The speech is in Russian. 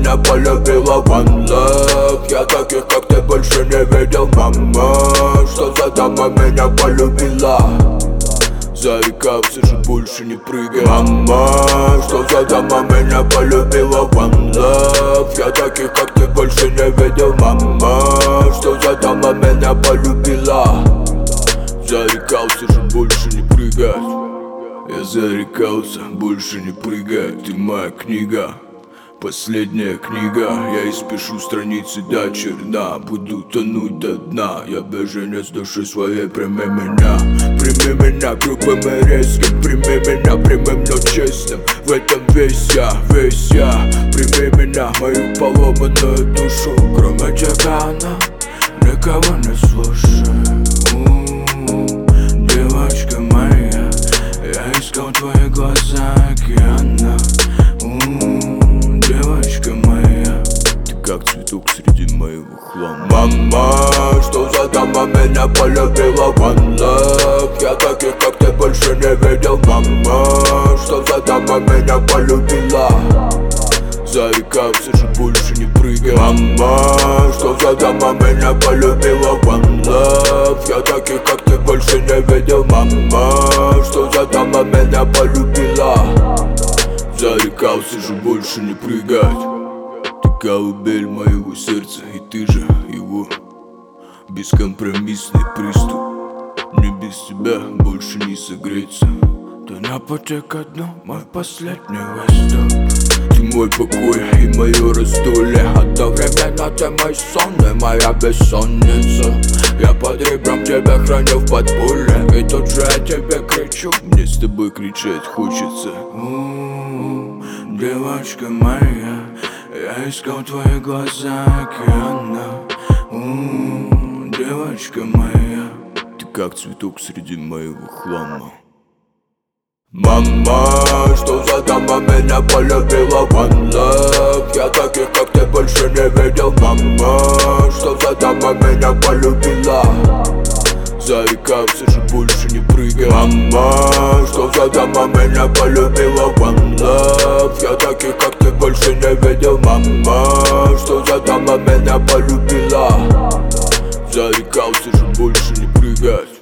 меня полюбила one love. Я таких, как ты, больше не видел, мама. Что за дама меня полюбила? Зарекался же больше не прыгать, мама. Что за дама меня полюбила, one love. Я таких, как ты, больше не видел, мама. Что за дама меня полюбила? Зарекался же больше не прыгать. Я зарекался больше не прыгать. Ты моя книга, последняя книга. Я испишу страницы до черна. Буду тонуть до дна. Я беженец души своей, прими меня. Прими меня грубым и резким. Прими меня прямым, но честным. В этом весь я, весь я. Прими меня, мою поломанную душу. Кроме тебя она никого не слушает. Девочка моя, я искал твои глаза океана. Девочка моя, ты как цветок среди моего хлама. Мама, что за дама меня полюбила, one love. Я таких, как ты, больше не видел, мама. Что за дама меня полюбила? Зарекался же больше не прыгать, мама. Что за дама меня полюбила, one love. Я таких, как ты, больше не видел, мама. Что за дама меня полюбила? Зарекался же больше не прыгать. Ты колыбель моего сердца, и ты же его. Бескомпромиссный приступ. Мне без тебя больше не согреться. Ты на пути ко дну, мой последний выступ. Ты мой покой и мое раздолье. Одновременно ты мой сон и моя бессонница. Я под ребром тебя храню в подполье. И тут же я тебе кричу, мне с тобой кричать хочется. Девочка моя, я искал твои глаза океана. Девочка моя, ты как цветок среди моего хлама. Мама, что за дама меня полюбила, one love. Я таких, как ты, больше не видел, мама. Что за дама меня полюбила? Зарекался же больше не прыгать, мама. Что за дама меня полюбила, one love. Я таких, как ты, больше не видел, мама. Что за дама меня полюбила? Зарекался же больше не прыгать.